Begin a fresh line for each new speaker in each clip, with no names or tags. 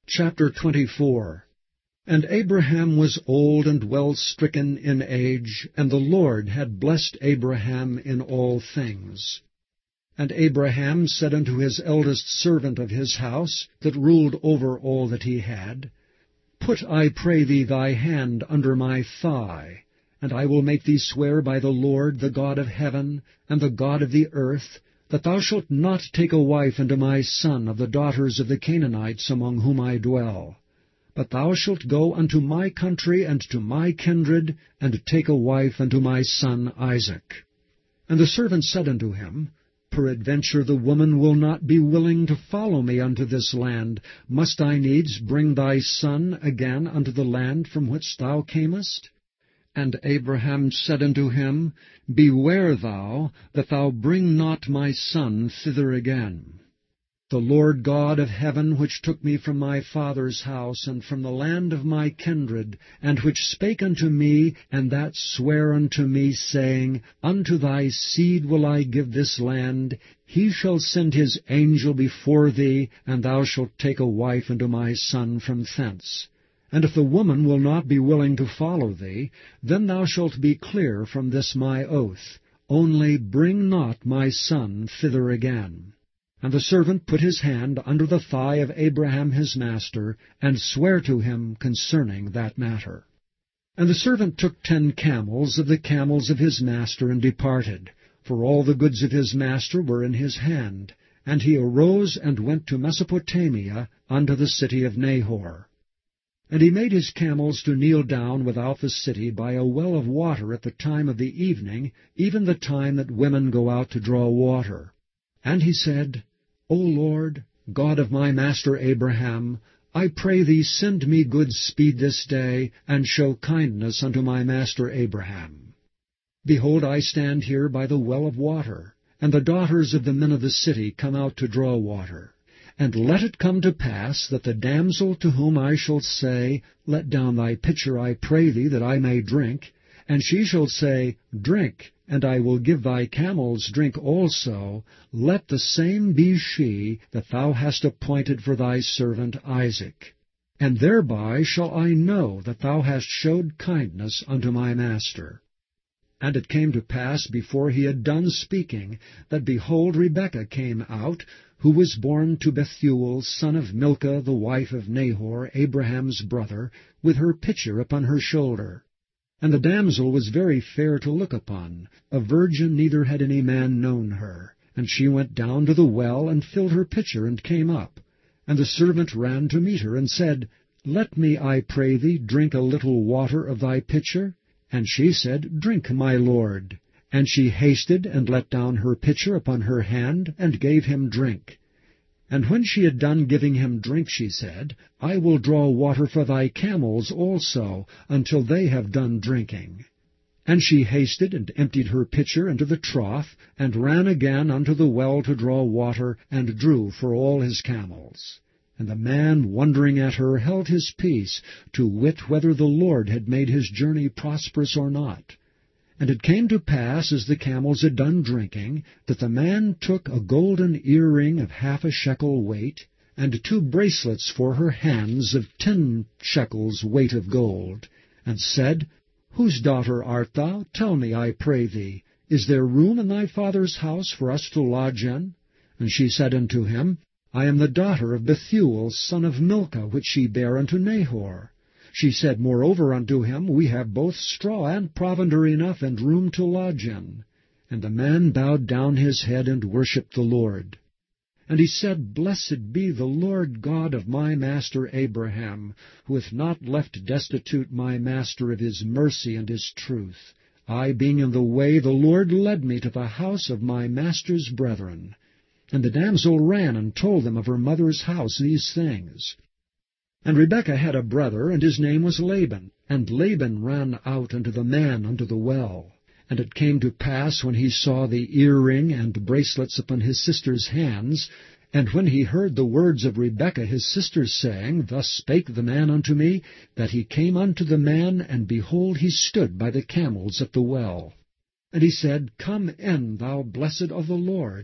Chapter 24. And Abraham was old and well stricken in age, and the Lord had blessed Abraham in all things. And Abraham said unto his eldest servant of his house, that ruled over all that he had, Put, I pray thee, thy hand under my thigh, and I will make thee swear by the Lord, the God of heaven, and the God of the earth, that thou shalt not take a wife unto my son of the daughters of the Canaanites among whom I dwell. But thou shalt go unto my country and to my kindred, and take a wife unto my son Isaac. And the servant said unto him, Peradventure the woman will not be willing to follow me unto this land. Must I needs bring thy son again unto the land from which thou camest? And Abraham said unto him, Beware thou, that thou bring not my son thither again. The Lord God of heaven, which took me from my father's house, and from the land of my kindred, and which spake unto me, and that sware unto me, saying, Unto thy seed will I give this land, he shall send his angel before thee, and thou shalt take a wife unto my son from thence. And if the woman will not be willing to follow thee, then thou shalt be clear from this my oath. Only bring not my son thither again. And the servant put his hand under the thigh of Abraham his master, and sware to him concerning that matter. And the servant took 10 camels of the camels of his master, and departed, for all the goods of his master were in his hand. And he arose and went to Mesopotamia, unto the city of Nahor. And he made his camels to kneel down without the city by a well of water at the time of the evening, even the time that women go out to draw water. And he said, O Lord, God of my master Abraham, I pray thee send me good speed this day, and show kindness unto my master Abraham. Behold, I stand here by the well of water, and the daughters of the men of the city come out to draw water. And let it come to pass that the damsel to whom I shall say, Let down thy pitcher, I pray thee, that I may drink, and she shall say, Drink, and I will give thy camels drink also, let the same be she that thou hast appointed for thy servant Isaac. And thereby shall I know that thou hast showed kindness unto my master. And it came to pass, before he had done speaking, that, behold, Rebekah came out, who was born to Bethuel, son of Milcah, the wife of Nahor, Abraham's brother, with her pitcher upon her shoulder. And the damsel was very fair to look upon, a virgin, neither had any man known her. And she went down to the well, and filled her pitcher, and came up. And the servant ran to meet her, and said, Let me, I pray thee, drink a little water of thy pitcher. And she said, Drink, my lord. And she hasted, and let down her pitcher upon her hand, and gave him drink. And when she had done giving him drink, she said, I will draw water for thy camels also, until they have done drinking. And she hasted, and emptied her pitcher into the trough, and ran again unto the well to draw water, and drew for all his camels. And the man, wondering at her, held his peace, to wit whether the Lord had made his journey prosperous or not. And it came to pass, as the camels had done drinking, that the man took a golden earring of 1/2 shekel weight, and 2 bracelets for her hands of 10 shekels weight of gold, and said, Whose daughter art thou? Tell me, I pray thee, is there room in thy father's house for us to lodge in? And she said unto him, I am the daughter of Bethuel, son of Milcah, which she bare unto Nahor. She said moreover unto him, We have both straw and provender enough, and room to lodge in. And the man bowed down his head, and worshipped the Lord. And he said, Blessed be the Lord God of my master Abraham, who hath not left destitute my master of his mercy and his truth. I being in the way, the Lord led me to the house of my master's brethren. And the damsel ran and told them of her mother's house these things. And Rebekah had a brother, and his name was Laban. And Laban ran out unto the man unto the well. And it came to pass, when he saw the earring and bracelets upon his sister's hands, and when he heard the words of Rebekah his sister, saying, Thus spake the man unto me, that he came unto the man, and behold, he stood by the camels at the well. And he said, Come in, thou blessed of the Lord.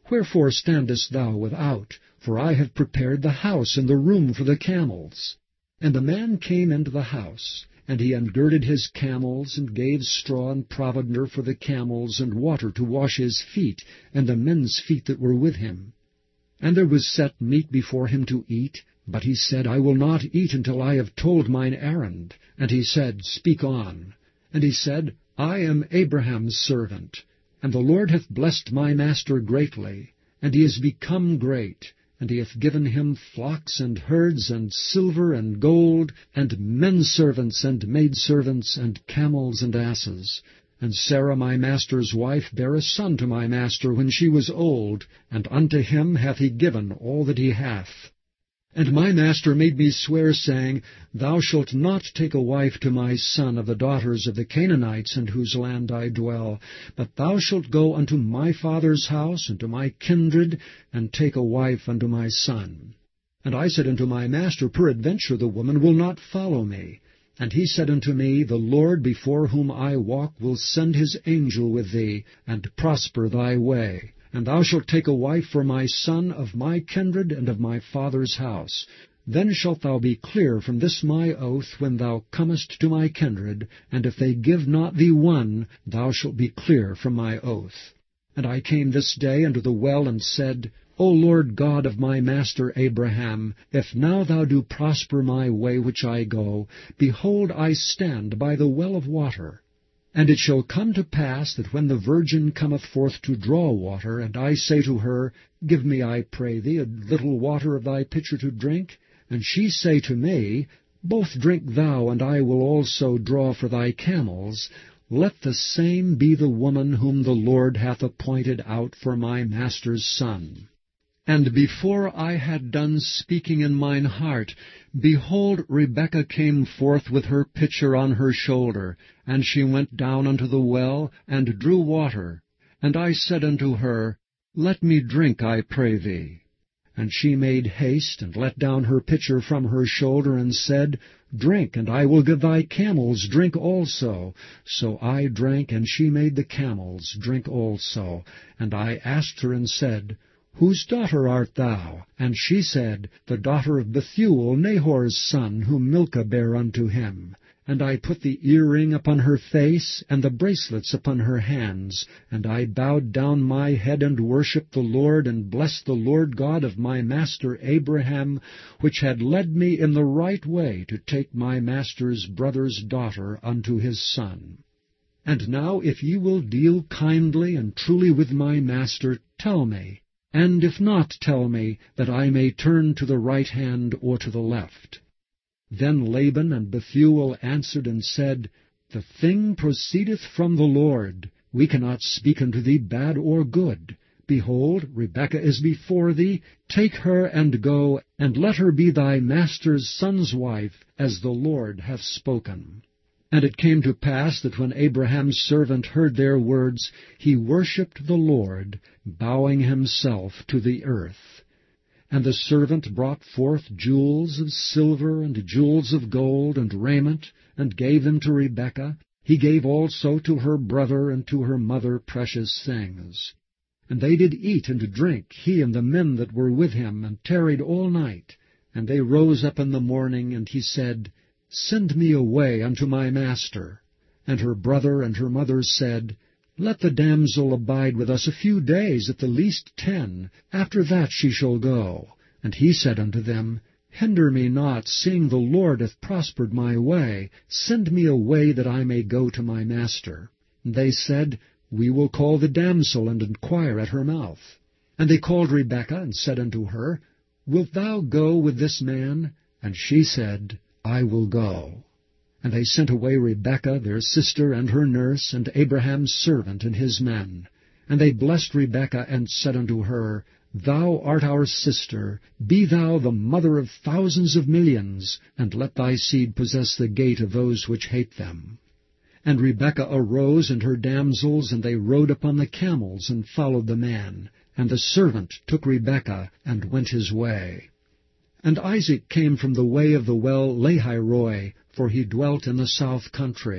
Wherefore standest thou without? For I have prepared the house and the room for the camels. And the man came into the house, and he ungirded his camels, and gave straw and provender for the camels, and water to wash his feet, and the men's feet that were with him. And there was set meat before him to eat, but he said, I will not eat until I have told mine errand. And he said, Speak on. And he said, I am Abraham's servant, and the Lord hath blessed my master greatly, and he is become great, and he hath given him flocks and herds, and silver and gold, and men servants and maidservants, and camels and asses. And Sarah my master's wife bare a son to my master when she was old, and unto him hath he given all that he hath. And my master made me swear, saying, Thou shalt not take a wife to my son of the daughters of the Canaanites, in whose land I dwell, but thou shalt go unto my father's house, and to my kindred, and take a wife unto my son. And I said unto my master, Peradventure the woman will not follow me. And he said unto me, The Lord before whom I walk will send his angel with thee, and prosper thy way. And thou shalt take a wife for my son of my kindred and of my father's house. Then shalt thou be clear from this my oath when thou comest to my kindred, and if they give not thee one, thou shalt be clear from my oath. And I came this day unto the well, and said, O Lord God of my master Abraham, if now thou do prosper my way which I go, behold, I stand by the well of water. And it shall come to pass that when the virgin cometh forth to draw water, and I say to her, Give me, I pray thee, a little water of thy pitcher to drink, and she say to me, Both drink thou, and I will also draw for thy camels, let the same be the woman whom the Lord hath appointed out for my master's son. And before I had done speaking in mine heart, behold, Rebekah came forth with her pitcher on her shoulder, and she went down unto the well, and drew water. And I said unto her, Let me drink, I pray thee. And she made haste, and let down her pitcher from her shoulder, and said, Drink, and I will give thy camels drink also. So I drank, and she made the camels drink also. And I asked her, and said, Whose daughter art thou? And she said, The daughter of Bethuel, Nahor's son, whom Milcah bare unto him. And I put the earring upon her face, and the bracelets upon her hands. And I bowed down my head, and worshipped the Lord, and blessed the Lord God of my master Abraham, which had led me in the right way to take my master's brother's daughter unto his son. And now, if ye will deal kindly and truly with my master, tell me. And if not, tell me, that I may turn to the right hand or to the left. Then Laban and Bethuel answered and said, The thing proceedeth from the Lord. We cannot speak unto thee bad or good. Behold, Rebekah is before thee. Take her and go, and let her be thy master's son's wife, as the Lord hath spoken. And it came to pass that when Abraham's servant heard their words, he worshipped the Lord, bowing himself to the earth. And the servant brought forth jewels of silver and jewels of gold and raiment, and gave them to Rebekah. He gave also to her brother and to her mother precious things. And they did eat and drink, he and the men that were with him, and tarried all night. And they rose up in the morning, and he said, Send me away unto my master. And her brother and her mother said, Let the damsel abide with us a few days, at the least 10. After that she shall go. And he said unto them, Hinder me not, seeing the Lord hath prospered my way. Send me away, that I may go to my master. And they said, We will call the damsel, and inquire at her mouth. And they called Rebekah, and said unto her, Wilt thou go with this man? And she said, I will go. And they sent away Rebekah their sister, and her nurse, and Abraham's servant, and his men. And they blessed Rebekah, and said unto her, Thou art our sister, be thou the mother of thousands of millions, and let thy seed possess the gate of those which hate them. And Rebekah arose, and her damsels, and they rode upon the camels, and followed the man. And the servant took Rebekah, and went his way. And Isaac came from the way of the well Lahairoi, for he dwelt in the south country.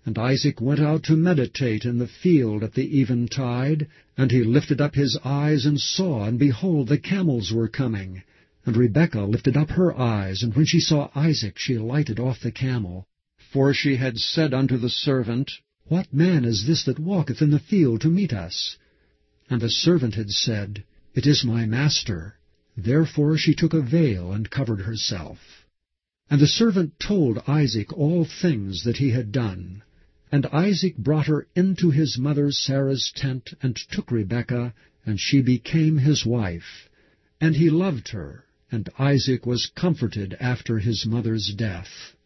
And Isaac went out to meditate in the field at the eventide, and he lifted up his eyes and saw, and behold, the camels were coming. And Rebekah lifted up her eyes, and when she saw Isaac, she lighted off the camel. For she had said unto the servant, What man is this that walketh in the field to meet us? And the servant had said, It is my master. Therefore she took a veil and covered herself. And the servant told Isaac all things that he had done. And Isaac brought her into his mother Sarah's tent, and took Rebekah, and she became his wife. And he loved her, and Isaac was comforted after his mother's death.